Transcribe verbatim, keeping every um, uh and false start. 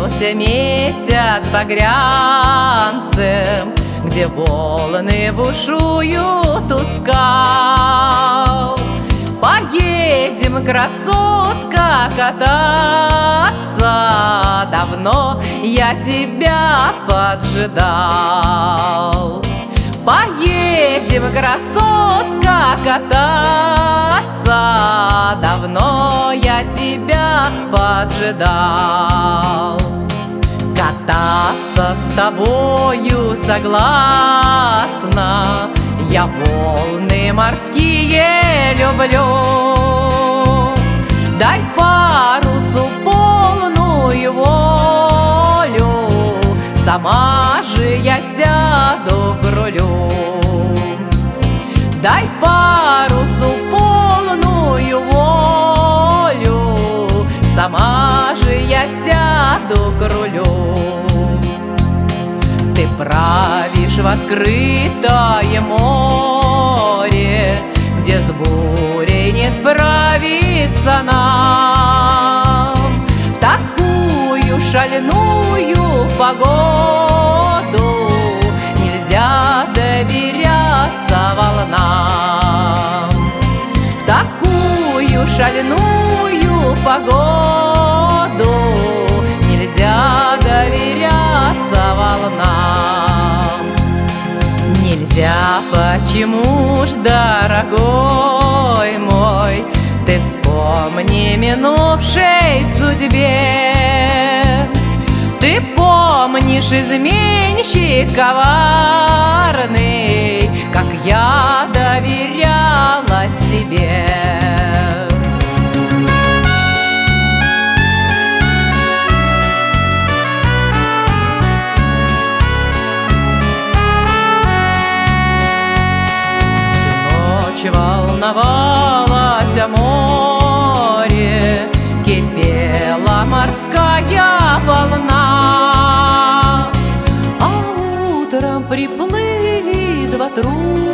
Явился месяц багрянцем, где волны бушуют у скал. Поедем, красотка, кататься, давно я тебя поджидал. Поедем, красотка, кататься, давно я тебя поджидал. Кататься с тобою согласна, я волны морские люблю. Дай парусу полную волю, сама же я сяду к рулю. Дай парусу полную волю, сама же я сяду к рулю. Ты правишь в открытое море, где с бурей не справиться нам. В такую шальную погоду нельзя доверяться волнам. В такую шальную погоду нельзя доверяться волнам. Нельзя, почему ж, дорогой мой, ты вспомни минувшей судьбе. Ты помнишь, изменщик коварный, как я доверялась тебе. Волновалось море, кипела морская волна, а утром приплыли два трупа